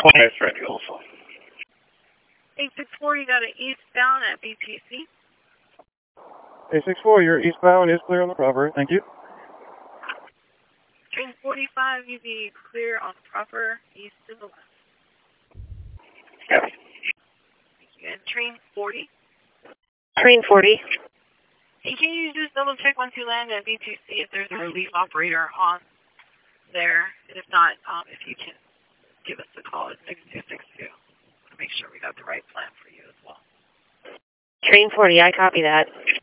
20 is ready also. 864, you got an eastbound at BTC. 864, your eastbound is clear on the proper. Thank you. Train 45, you be clear on proper east to the west. Copy. Thank you. And train 40. Train 40. Hey, can you just double check once you land at BTC if there's a relief operator on there? And if not, if you can give us a call at 6262 to make sure we got the right plan for you as well. Train 40, I copy that.